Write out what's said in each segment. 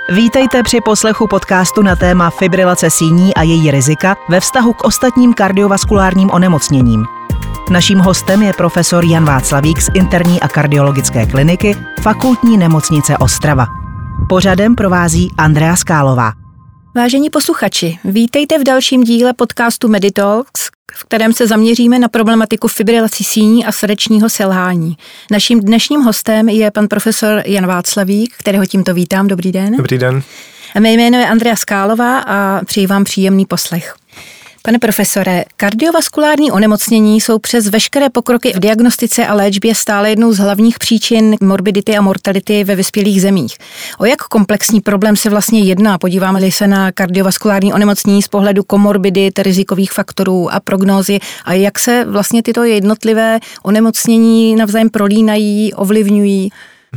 Vítejte při poslechu podcastu na téma fibrilace síní a její rizika ve vztahu k ostatním kardiovaskulárním onemocněním. Naším hostem je profesor Jan Václavík z interní a kardiologické kliniky Fakultní nemocnice Ostrava. Pořadem provází Andrea Skálová. Vážení posluchači, vítejte v dalším díle podcastu Meditalks, v kterém se zaměříme na problematiku fibrilací síní a srdečního selhání. Naším dnešním hostem je pan profesor Jan Václavík, kterého tímto vítám. Dobrý den. Dobrý den. Mé jméno je Andrea Skálová a přeji vám příjemný poslech. Pane profesore, kardiovaskulární onemocnění jsou přes veškeré pokroky v diagnostice a léčbě stále jednou z hlavních příčin morbidity a mortality ve vyspělých zemích. O jak komplexní problém se vlastně jedná? Podíváme-li se na kardiovaskulární onemocnění z pohledu komorbidit, rizikových faktorů a prognózy a jak se vlastně tyto jednotlivé onemocnění navzájem prolínají, ovlivňují?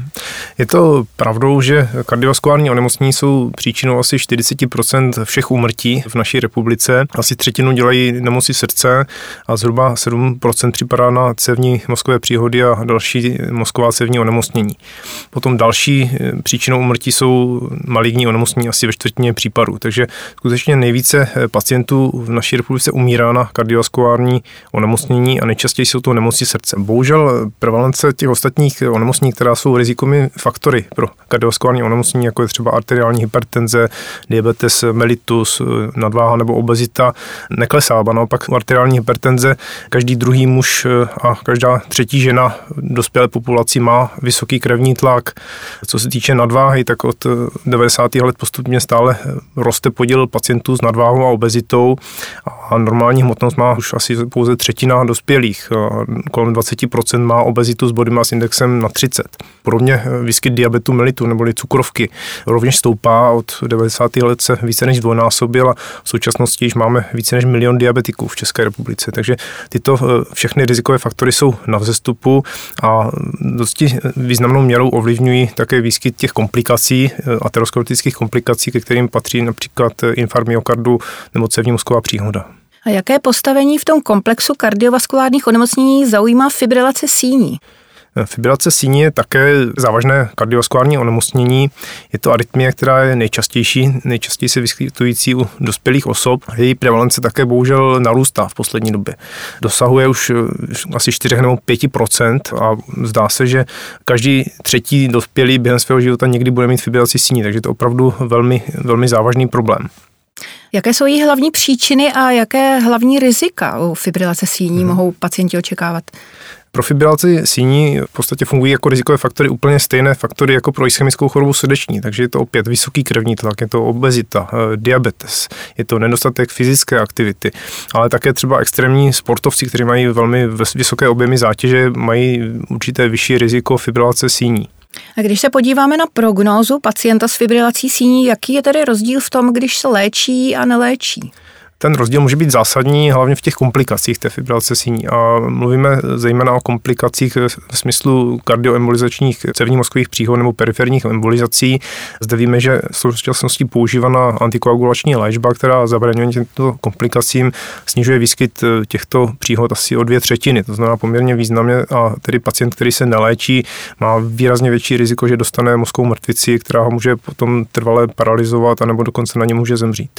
Je to pravdou, že kardiovaskulární onemocnění jsou příčinou asi 40% všech úmrtí v naší republice. Asi třetinu dělají nemoci srdce a zhruba 7% připadá na cévní mozkové příhody a další mozková cévní onemocnění. Potom další příčinou úmrtí jsou maligní onemocnění asi ve čtvrtině případů. Takže skutečně nejvíce pacientů v naší republice umírá na kardiovaskulární onemocnění a nejčastěji jsou to nemoci srdce. Bohužel prevalence těch ostatních onemocnění, která jsou rizikovými faktory pro kardiovaskulární onemocnění, jako je třeba arteriální hypertenze, diabetes mellitus, nadváha nebo obezita, neklesá. Naopak u arteriální hypertenze každý druhý muž a každá třetí žena dospělé populaci má vysoký krevní tlak. Co se týče nadváhy, tak od 90. let postupně stále roste podíl pacientů s nadváhou a obezitou a normální hmotnost má už asi pouze třetina dospělých. Kolem 20% má obezitu s body mass indexem na 30. Podobně výskyt diabetu mellitus neboli cukrovky rovněž stoupá. Od 90. let se více než dvojnásobil a v současnosti již máme více než 1 milion diabetiků v České republice. Takže tyto všechny rizikové faktory jsou na vzestupu a dosti významnou měrou ovlivňují také výskyt těch komplikací, aterosklerotických komplikací, ke kterým patří například infarkt myokardu nebo cévní mozková příhoda. A jaké postavení v tom komplexu kardiovaskulárních onemocnění zaujímá fibrilace síní? Fibrilace síní je také závažné kardiovaskulární onemocnění. Je to arytmie, která je nejčastěji se vyskytující u dospělých osob. Její prevalence také bohužel narůstá v poslední době. Dosahuje už asi 4 nebo 5% a zdá se, že každý třetí dospělý během svého života někdy bude mít fibrilaci síní, takže to je opravdu velmi, velmi závažný problém. Jaké jsou její hlavní příčiny a jaké hlavní rizika u fibrilace síní mohou pacienti očekávat? Pro fibrilaci síní v podstatě fungují jako rizikové faktory úplně stejné faktory jako pro ischemickou chorobu srdeční, takže je to opět vysoký krevní tlak, je to obezita, diabetes, je to nedostatek fyzické aktivity, ale také třeba extrémní sportovci, kteří mají velmi vysoké objemy zátěže, mají určité vyšší riziko fibrilace síní. A když se podíváme na prognózu pacienta s fibrilací síní, jaký je tedy rozdíl v tom, když se léčí a neléčí? Ten rozdíl může být zásadní hlavně v těch komplikacích té fibrilace síní a mluvíme zejména o komplikacích v smyslu kardioembolizačních cévních mozkových příhod nebo periferních embolizací. Zde víme, že v současnosti používaná antikoagulační léčba, která zabraňuje těmto komplikacím, snižuje výskyt těchto příhod asi o 2/3. To znamená poměrně významně a tedy pacient, který se neléčí, má výrazně větší riziko, že dostane mozkovou mrtvici, která ho může potom trvale paralyzovat anebo dokonce na ně může zemřít.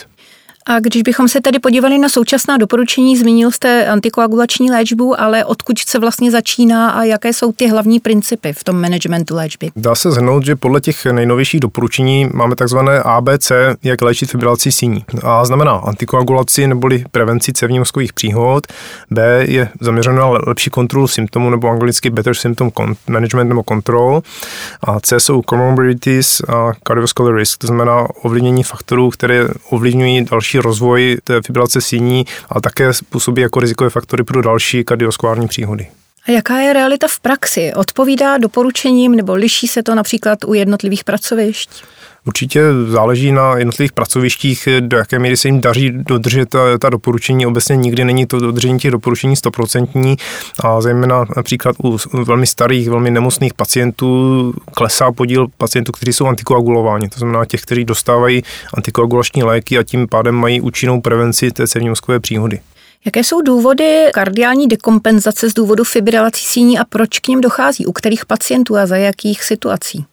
A když bychom se tedy podívali na současná doporučení, zmínil jste antikoagulační léčbu, ale odkud se vlastně začíná a jaké jsou ty hlavní principy v tom managementu léčby? Dá se shrnout, že podle těch nejnovějších doporučení máme takzvané ABC, jak léčit fibrilaci síní. A znamená antikoagulaci neboli prevenci cévních mozkových příhod, B je zaměřeno na lepší kontrolu symptomů nebo anglicky better symptom management nebo control a C jsou comorbidities a cardiovascular risk, to znamená ovlivnění faktorů, které ovlivňují další rozvoj té fibrilace síní a také působí jako rizikové faktory pro další kardiovaskulární příhody. A jaká je realita v praxi? Odpovídá doporučením nebo liší se to například u jednotlivých pracovišť? Určitě záleží na jednotlivých pracovištích, do jaké míry se jim daří dodržet ta doporučení. Obecně nikdy není to dodržení těch doporučení 100% a zejména například u velmi starých, velmi nemocných pacientů klesá podíl pacientů, kteří jsou antikoagulováni. To znamená těch, kteří dostávají antikoagulační léky a tím pádem mají účinnou prevenci té cévní mozkové příhody. Jaké jsou důvody kardiální dekompenzace z důvodu fibrilací síní a proč k nim dochází? U kterých pacientů a za jakých situací?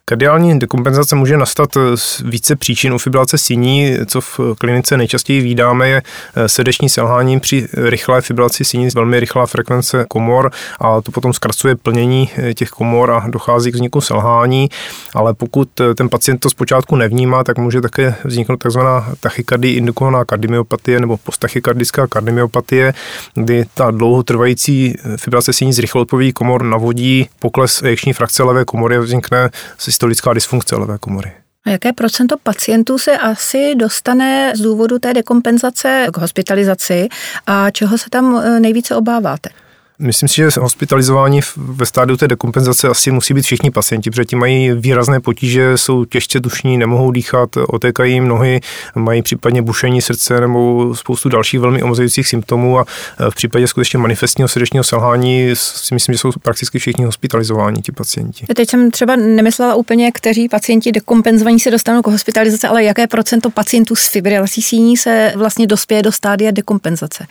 Kardiální dekompenzace může nastat z více příčin. U fibrilace síní, co v klinice nejčastěji vídáme, je srdeční selhání při rychlé fibrilaci síní, velmi rychlá frekvence komor a to potom zkracuje plnění těch komor a dochází k vzniku selhání, ale pokud ten pacient to zpočátku nevnímá, tak může také vzniknout takzvaná tachykardie indukovaná kardiomyopatie nebo posttachykardická kardiomyopatie, kdy ta dlouhotrvající fibrilace síní z rychlé odpovědí komor navodí pokles ejekční frakce levé komory a vznikne systolická dysfunkce levé komory. A jaké procento pacientů se asi dostane z důvodu té dekompenzace k hospitalizaci a čeho se tam nejvíce obáváte? Myslím si, že hospitalizování ve stádiu té dekompenzace asi musí být všichni pacienti, protože ti mají výrazné potíže, jsou těžce tušní, nemohou dýchat, otékají jim nohy, mají případně bušení srdce nebo spoustu dalších velmi omezujících symptomů a v případě skutečně manifestního srdečního selhání si myslím, že jsou prakticky všichni hospitalizováni ti pacienti. Teď jsem třeba nemyslela úplně, kteří pacienti dekompenzovaní se dostanou k hospitalizaci, ale jaké procento pacientů s fibrilací síní se vlastně dospěje do stádia dekompenzace?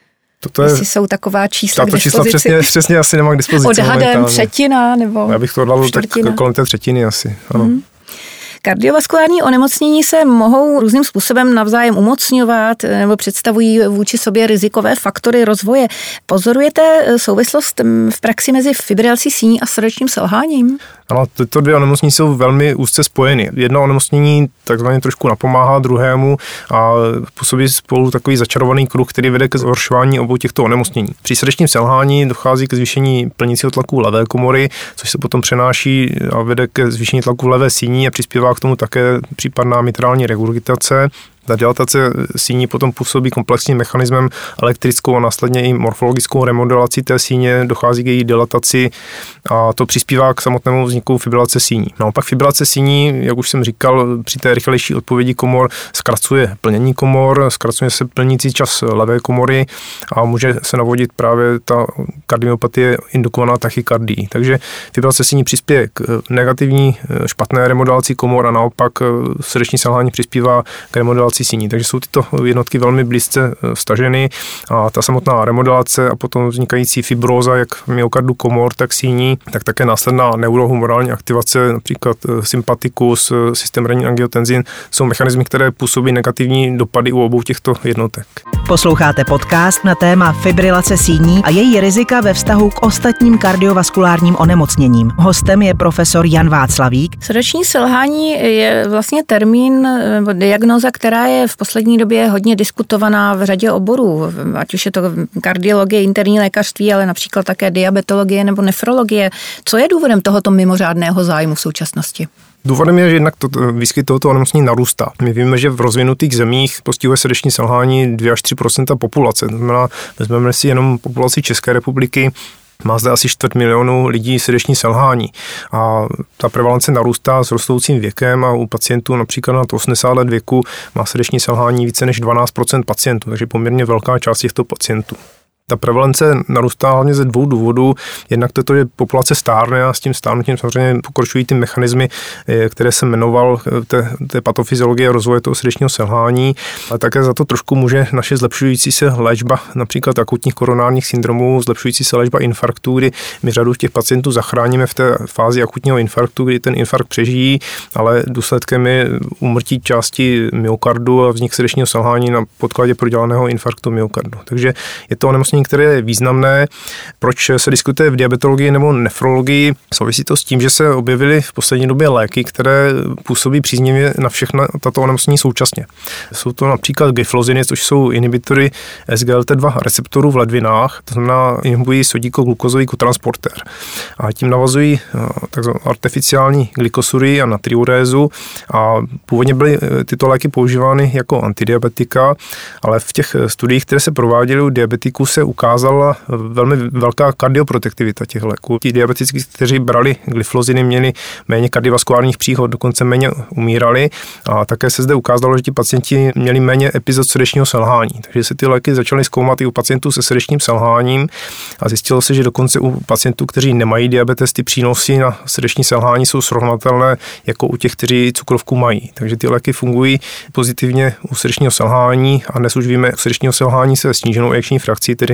Jestli jsou taková čísla k dispozici. Čísla přesně asi nemám k dispozici. Odhadem třetina nebo já bych to odhadl tak kolem té třetiny asi. Ano. Kardiovaskulární onemocnění se mohou různým způsobem navzájem umocňovat nebo představují vůči sobě rizikové faktory rozvoje. Pozorujete souvislost v praxi mezi fibrilací síní a srdečním selháním? Ano, tyto dvě onemocnění jsou velmi úzce spojeny. Jedno onemocnění takzvaně trošku napomáhá druhému a působí spolu takový začarovaný kruh, který vede ke zhoršování obou těchto onemocnění. Při srdečním selhání dochází ke zvýšení plnicího tlaku levé komory, což se potom přenáší a vede ke zvýšení tlaku v levé síni a přispívá k tomu také případná mitrální regurgitace. Ta dilatace síní potom působí komplexním mechanismem elektrickou a následně i morfologickou remodelací té síně, dochází k její dilataci a to přispívá k samotnému vzniku fibrilace síní. Naopak fibrilace síní, jak už jsem říkal, při té rychlejší odpovědi komor zkracuje plnění komor, zkracuje se plnící čas levé komory a může se navodit právě ta kardiomyopatie indukovaná tachykardií. Takže fibrilace síní přispěje k negativní špatné remodelaci komor a naopak srdeční selhání přispívá k remodelaci síní. Takže jsou tyto jednotky velmi blízce vstaženy a ta samotná remodelace a potom vznikající fibróza jak myokardu komor, tak síní, tak také následná neurohumorální aktivace, například sympatikus, systém renin-angiotenzin, jsou mechanismy, které působí negativní dopady u obou těchto jednotek. Posloucháte podcast na téma fibrilace síní a její rizika ve vztahu k ostatním kardiovaskulárním onemocněním. Hostem je profesor Jan Václavík. Srdeční selhání je vlastně termín nebo diagnóza, která je v poslední době hodně diskutovaná v řadě oborů, ať už je to kardiologie, interní lékařství, ale například také diabetologie nebo nefrologie. Co je důvodem tohoto mimořádného zájmu v současnosti? Důvodem je, že jednak výskyt tohoto onemocnění narůstá. My víme, že v rozvinutých zemích postihuje srdeční selhání 2 až 3% populace. To znamená, vezmeme si jenom populaci České republiky, má zde asi 250 000 lidí srdeční selhání a ta prevalence narůstá s rostoucím věkem a u pacientů například nad 80 let věku má srdeční selhání více než 12% pacientů, takže poměrně velká část těchto pacientů. Ta prevalence narůstá hlavně ze 2 důvodů. Jednak to je to, že populace stárne a s tím stárnutím samozřejmě pokročují ty mechanismy, které jsem jmenoval té patofyziologie rozvoje toho srdečního selhání, ale také za to trošku může naše zlepšující se léčba například akutních koronárních syndromů, zlepšující se léčba infarktů, kdy my řadu těch pacientů zachráníme v té fázi akutního infarktu, kdy ten infarkt přežijí, ale důsledkem je úmrtí části myokardu a vznik srdečního selhání na podkladě prodělaného infarktu myokardu. Takže je to onemocnění, které je významné. Proč se diskutuje v diabetologii nebo nefrologii? Souvisí to s tím, že se objevily v poslední době léky, které působí příznivě na všechna tato onemocnění současně. Jsou to například gifloziny, což jsou inhibitory SGLT2 receptorů v ledvinách, to znamená inhibují sodíkoglukózový kotransportér. A tím navazují takzvanou artificiální glykosurií a natriurézu a původně byly tyto léky používány jako antidiabetika, ale v těch studiích, které se prováděly u diabetiků, se ukázala velmi velká kardioprotektivita těch léků. Ti diabetici, kteří brali glyfloziny, měli méně kardiovaskulárních příhod, dokonce méně umírali a také se zde ukázalo, že ti pacienti měli méně epizod srdečního selhání. Takže se ty léky začaly zkoumat i u pacientů se srdečním selháním a zjistilo se, že dokonce u pacientů, kteří nemají diabetes, ty přínosy na srdeční selhání jsou srovnatelné jako u těch, kteří cukrovku mají. Takže ty léky fungují pozitivně u srdečního selhání a dnes už víme u srdečního selhání se sníženou ejekční frakcí, tedy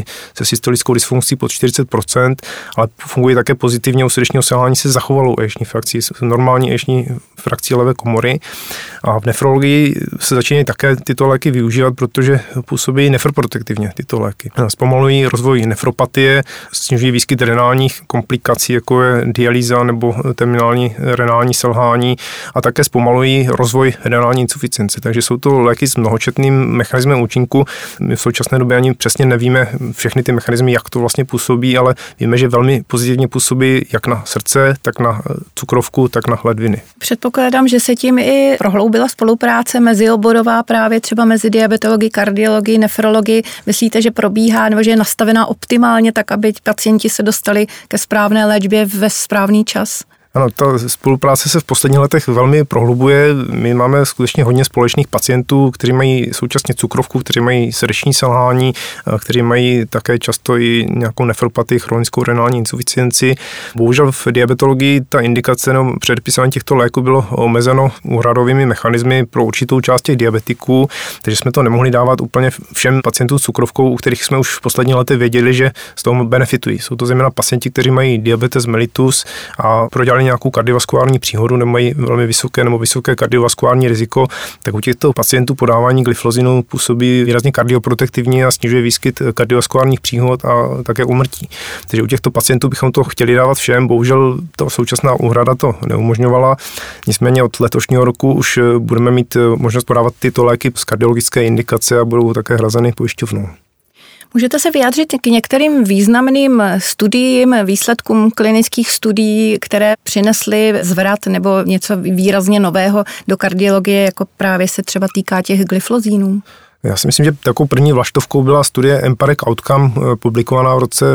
pacienty se systolickou dysfunkcí pod 40%, ale funguje také pozitivně u srdečního selhání se zachovalou eječní frakcí, s normální eječní frakcí levé komory. A v nefrologii se začínají také tyto léky využívat, protože působí nefroprotektivně tyto léky. Zpomalují rozvoj nefropatie, snižují výskyt renálních komplikací, jako je dialýza nebo terminální renální selhání a také zpomalují rozvoj renální insuficience. Takže jsou to léky s mnohočetným mechanismem účinku. My v současné době ani přesně nevíme všechny ty mechanismy, jak to vlastně působí, ale víme, že velmi pozitivně působí jak na srdce, tak na cukrovku, tak na ledviny. Předpokládám, že se tím i prohloubila spolupráce mezioborová právě třeba mezi diabetology, kardiology, nefrology. Myslíte, že probíhá nebo že je nastavená optimálně tak, aby pacienti se dostali ke správné léčbě ve správný čas? Ano, ta spolupráce se v posledních letech velmi prohlubuje. My máme skutečně hodně společných pacientů, kteří mají současně cukrovku, kteří mají srdeční selhání, kteří mají také často i nějakou nefropatii, chronickou renální insuficienci. Bohužel v diabetologii ta indikace nebo předpisování těchto léků bylo omezeno úhradovými mechanismy pro určitou část těch diabetiků, takže jsme to nemohli dávat úplně všem pacientům s cukrovkou, u kterých jsme už v posledních letech věděli, že z toho benefitují. Jsou to zejména pacienti, kteří mají diabetes mellitus a prodělali nějakou kardiovaskulární příhodu nebo mají velmi vysoké kardiovaskulární riziko, tak u těchto pacientů podávání glyflozinu působí výrazně kardioprotektivně a snižuje výskyt kardiovaskulárních příhod a také úmrtí. Takže u těchto pacientů bychom to chtěli dávat všem, bohužel ta současná úhrada to neumožňovala. Nicméně od letošního roku už budeme mít možnost podávat tyto léky z kardiologické indikace a budou také hrazeny pojišťovnou. Můžete se vyjádřit k některým významným studiím, výsledkům klinických studií, které přinesly zvrat nebo něco výrazně nového do kardiologie, jako právě se třeba týká těch glyflozínů? Já si myslím, že takovou první vlaštovkou byla studie EMPAREC Outcome, publikovaná v roce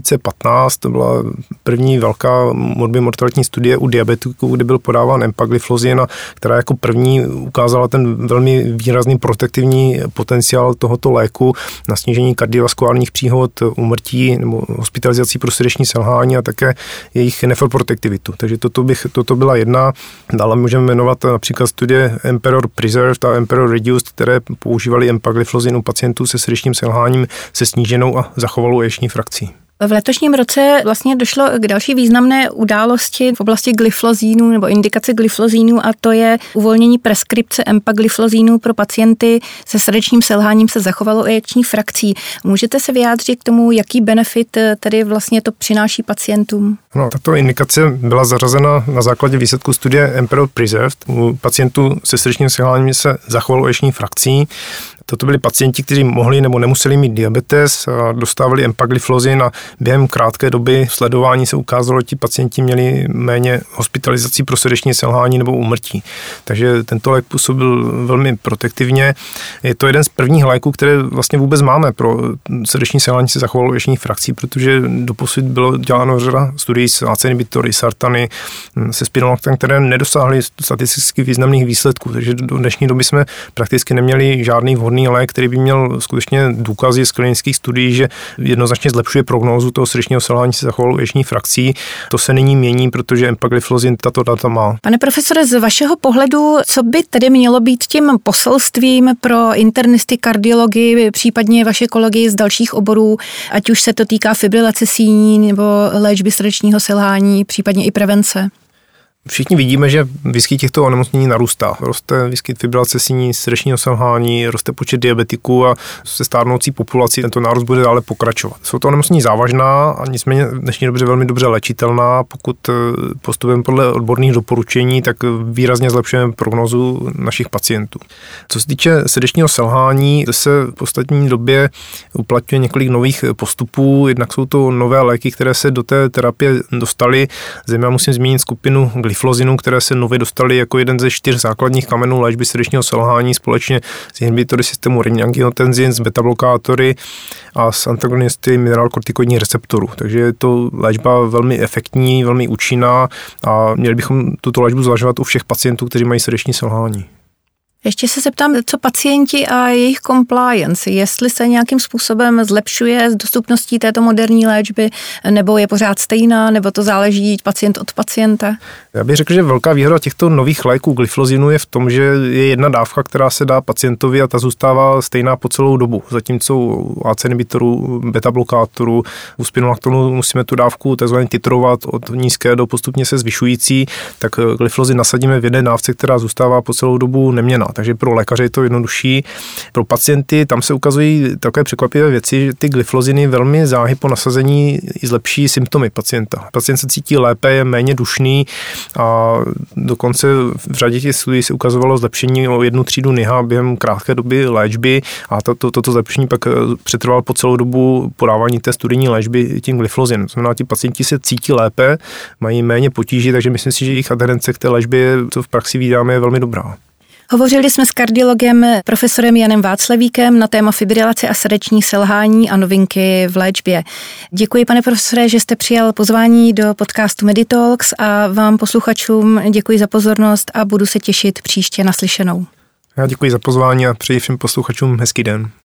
2015. To byla první velká morbimortalitní studie u diabetiků, kde byl podáván empagliflozin, která jako první ukázala ten velmi výrazný protektivní potenciál tohoto léku na snížení kardiovaskulárních příhod, úmrtí nebo hospitalizací pro srdeční selhání a také jejich nefroprotektivitu. Takže toto byla jedna. Dále můžeme jmenovat například studie Emperor Preserved a Emperor Reduced, které používaly empagliflozin u pacientů se srdečním selháním se sníženou a zachovalou eječní frakcí. V letošním roce vlastně došlo k další významné události v oblasti glyflozínů nebo indikace glyflozínů a to je uvolnění preskripce empagliflozínů pro pacienty se srdečním selháním se zachovalou eječní frakcí. Můžete se vyjádřit k tomu, jaký benefit tedy vlastně to přináší pacientům? No, tato indikace byla zařazena na základě výsledku studie Emperor Preserved u pacientů se srdečním selháním se zachovalou eječní frakcí. Toto byli pacienti, kteří mohli nebo nemuseli mít diabetes a dostávali empagliflozin a během krátké doby sledování se ukázalo, že ti pacienti měli méně hospitalizací pro srdeční selhání nebo úmrtí. Takže tento lék působil velmi protektivně. Je to jeden z prvních léků, které vlastně vůbec máme pro srdeční selhání se zachovalou eječní frakcí, protože doposud bylo děláno řada studií s ACE inhibitory, sartany, se spironolactam, které nedosáhly statisticky významných výsledků. Takže do dnešní doby jsme prakticky neměli žádný vhodný lék, který by měl skutečně důkazy z klinických studií, že jednoznačně zlepšuje prognózu toho srdečního selhání se zachovalou eječní frakcí. To se nyní mění, protože empagliflozin tato data má. Pane profesore, z vašeho pohledu, co by tedy mělo být tím poselstvím pro internisty, kardiology, případně vaše kolegy z dalších oborů, ať už se to týká fibrilace síní nebo léčby srdečního selhání, případně i prevence? Všichni vidíme, že výskyt těchto onemocnění narůstá. Roste výskyt fibrilace síní, srdečního selhání, roste počet diabetiků a se stárnoucí populací tento nárůst bude dále pokračovat. Jsou to onemocnění závažná a nicméně v dnešní době velmi dobře léčitelná. Pokud postupujeme podle odborných doporučení, tak výrazně zlepšujeme prognózu našich pacientů. Co se týče srdečního selhání, se v poslední době uplatňuje několik nových postupů. Jednak jsou to nové léky, které se do té terapie dostaly. Zejména musím zmínit skupinu glyflozinu, které se nově dostaly jako jeden ze 4 základních kamenů léčby srdečního selhání společně s inhibitory systému renin-angiotensin, s beta-blokátory a s antagonisty minerálkortikoidních receptorů. Takže je to léčba velmi efektní, velmi účinná a měli bychom tuto léčbu zvažovat u všech pacientů, kteří mají srdeční selhání. Ještě se zeptám, co pacienti a jejich compliance, jestli se nějakým způsobem zlepšuje s dostupností této moderní léčby, nebo je pořád stejná, nebo to záleží pacient od pacienta? Já bych řekl, že velká výhoda těchto nových léků glyflozinu je v tom, že je jedna dávka, která se dá pacientovi a ta zůstává stejná po celou dobu. Zatímco u AC inhibitorů, beta blokátorů, u spironolactonu musíme tu dávku takzvaně titrovat od nízké do postupně se zvyšující, tak glyflozin nasadíme v jedné dávce, která zůstává po celou dobu neměnná. Takže pro lékaře je to jednodušší. Pro pacienty tam se ukazují takové překvapivé věci, že ty glyfloziny velmi záhy po nasazení zlepší symptomy pacienta. Pacient se cítí lépe, je méně dušný a dokonce v řadě těch studií se ukazovalo zlepšení o 1 třídu NIHA během krátké doby léčby a toto zlepšení pak přetrvalo po celou dobu podávání té studijní léčby tím glyflozinem. To znamená, ti pacienti se cítí lépe, mají méně potíží, takže myslím si, že jejich adherence k té léčbě, co v praxi vídáme, je velmi dobrá. Hovořili jsme s kardiologem profesorem Janem Václavíkem na téma fibrilace a srdeční selhání a novinky v léčbě. Děkuji, pane profesore, že jste přijal pozvání do podcastu Meditalks a vám posluchačům děkuji za pozornost a budu se těšit příště naslyšenou. Já děkuji za pozvání a přeji všem posluchačům hezký den.